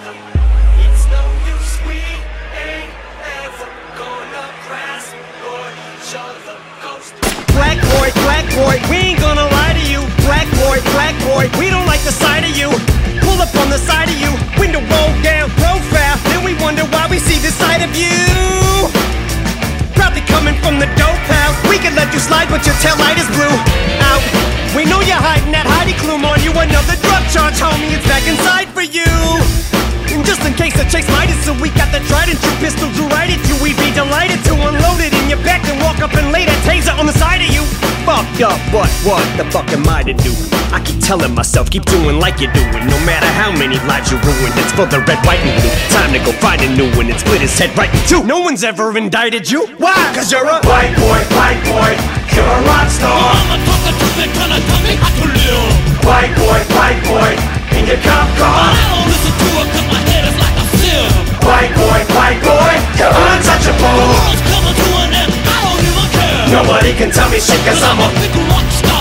It's no use, we ain't ever gonna grasp or each other ghost. Black boy, we ain't gonna lie to you. Black boy, we don't like the sight of you. Pull up on the side of you, window roll down profile, then we wonder why we see the side of you. Probably coming from the dope house. We can let you slide, but your tail light is blue. Out. We know you're hiding that hidey clue on you. Another drug charge, homie, it's back inside for you. And just in case the chase might so we got the trident, two pistols to right at you. We'd be delighted to unload it in your back and walk up and lay that taser on the side of you. Fucked up, what the fuck am I to do? I keep telling myself, keep doing like you're doing. No matter how many lives you ruin, it's for the red, white, and blue. Time to go find a new one and split his head right in two. No one's ever indicted you. Why? Cause you're a white boy, you're a rock star. I'm talking to the kind of dummy I can live. White boy, in your cop car. I don't listen to it cause my head is like a sieve. White boy, you're untouchable. The world's coming to an end, I don't even care. Nobody can tell me shit cause I'm a big rock star.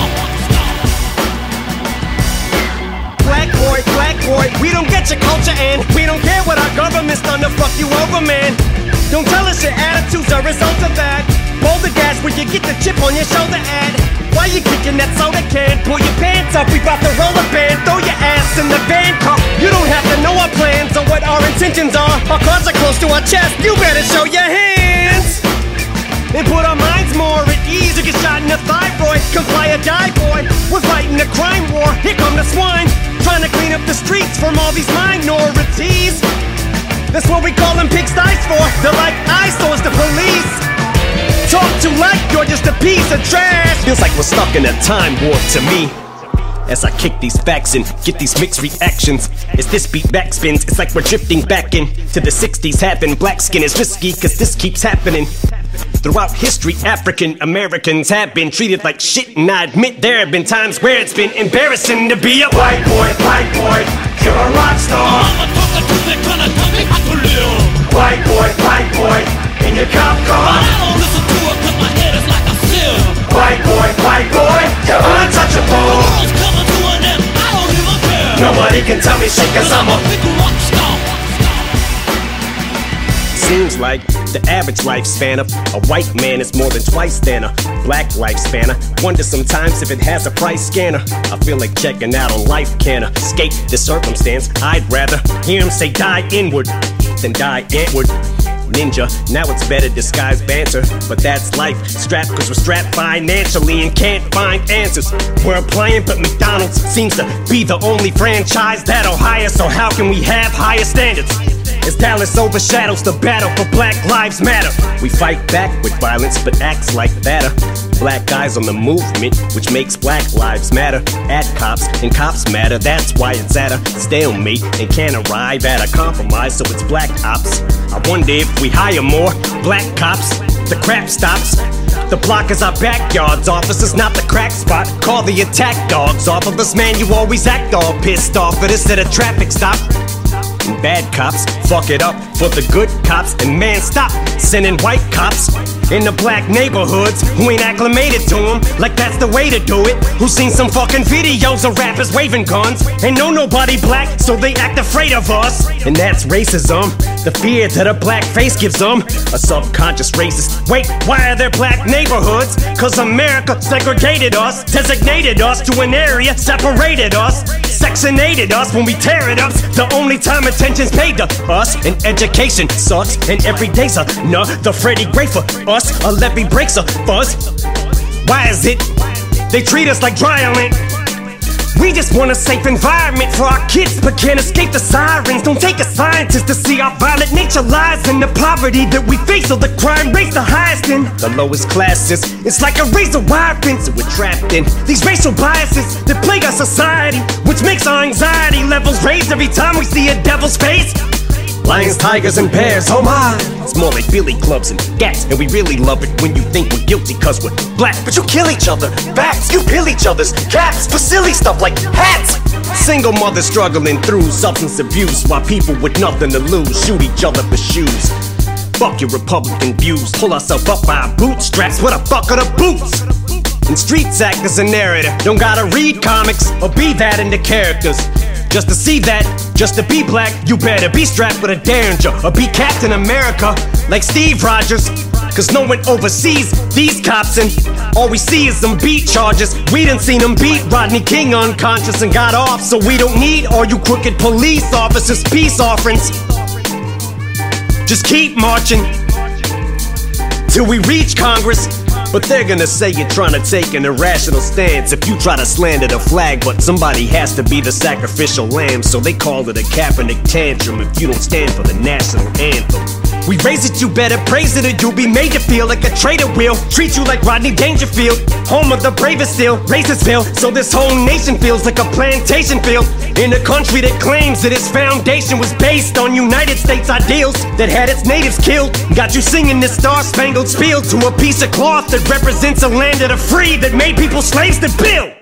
Black boy, we don't get your culture and we don't care what our government's done to fuck you over, man. Don't tell us your attitude's a result of that. Boulder dash when you get the chip on your shoulder ad. Why you kicking that soda can? Pull your pants up, we bout to roll a band. Throw your ass in the van car. You don't have to know our plans or what our intentions are. Our cards are close to our chest, you better show your hands and put our minds more at ease. You get shot in the thyroid, comply or die, boy. We're fighting the crime war, here come the swine, trying to clean up the streets from all these minorities. That's what we call them pigsties for. They're like eyesores to police. Talk to like you're just a piece of trash. Feels like we're stuck in a time warp to me. As I kick these facts and get these mixed reactions. As this beat backspins, it's like we're drifting back into the 60s. Having black skin is risky, cause this keeps happening. Throughout history, African Americans have been treated like shit, and I admit there have been times where it's been embarrassing to be a white boy, you're a rock star. I'm talking to the kind of dummy I can live. White boy, in your cop car. I don't listen to it cause my head is like a sieve. White boy, you're untouchable. The world's coming to an end, I don't even care. Nobody can tell me shit cause I'm a big rock star. Seems like the average lifespan of a white man is more than twice than a black lifespan. I wonder sometimes if it has a price scanner. I feel like checking out on life can escape this circumstance. I'd rather hear him say die inward than die antward. Ninja, now it's better disguised banter, but that's life. Strapped cause we're strapped financially and can't find answers. We're applying, but McDonald's seems to be the only franchise that'll hire. So how can we have higher standards? As Dallas overshadows the battle for Black Lives Matter. We fight back with violence, but acts like that are black guys on the movement, which makes Black Lives Matter. At cops, and cops matter, that's why it's at a stalemate and can't arrive at a compromise, so it's black ops. I wonder if we hire more black cops, the crap stops. The block is our backyards, officers, not the crack spot. Call the attack dogs off of us, man, you always act all pissed off at us at a traffic stop. And bad cops fuck it up for the good cops. And man, stop sending white cops in the black neighborhoods who ain't acclimated to them like that's the way to do it. Who seen some fucking videos of rappers waving guns and know nobody black, so they act afraid of us. And that's racism, the fear that a black face gives them. A subconscious racist. Wait, why are there black neighborhoods? Cause America segregated us, designated us to an area, separated us, sectionated us when we tear it up. The only time attention's paid to us, and education sucks, and every day's another Freddie Gray for us. A levee breaks a fuzz. Why is it they treat us like dry-land? We just want a safe environment for our kids, but can't escape the sirens. Don't take a scientist to see our violent nature lies in the poverty that we face, or the crime rates the highest in the lowest classes. It's like a razor wire fence that we're trapped in. These racial biases that plague our society, which makes our anxiety levels raise every time we see a devil's face. Lions, tigers, and bears, oh my. It's more like billy clubs and gats, and we really love it when you think we're guilty cause we're black. But you kill each other, bats, you peel each other's caps for silly stuff like hats. Single mothers struggling through substance abuse, while people with nothing to lose shoot each other for shoes. Fuck your Republican views, pull ourselves up by our bootstraps. What the fuck are the boots? And streets act as a narrative. Don't gotta read comics or be that into characters just to see that Just to be black, you better be strapped with a Derringer or be Captain America like Steve Rogers. Cause no one oversees these cops and all we see is them beat charges. We done seen them beat Rodney King unconscious and got off. So we don't need all you crooked police officers' peace offerings. Just keep marching till we reach Congress. But they're gonna say you're trying to take an irrational stance if you try to slander the flag. But somebody has to be the sacrificial lamb, so they call it a Kaepernick tantrum if you don't stand for the national anthem. We raise it, you better praise it, or you'll be made to feel like a traitor will. Treat you like Rodney Dangerfield, home of the bravest still, Racersville. So this whole nation feels like a plantation field in a country that claims that its foundation was based on United States ideals that had its natives killed. Got you singing this star-spangled spiel to a piece of cloth that represents a land of the free that made people slaves to build.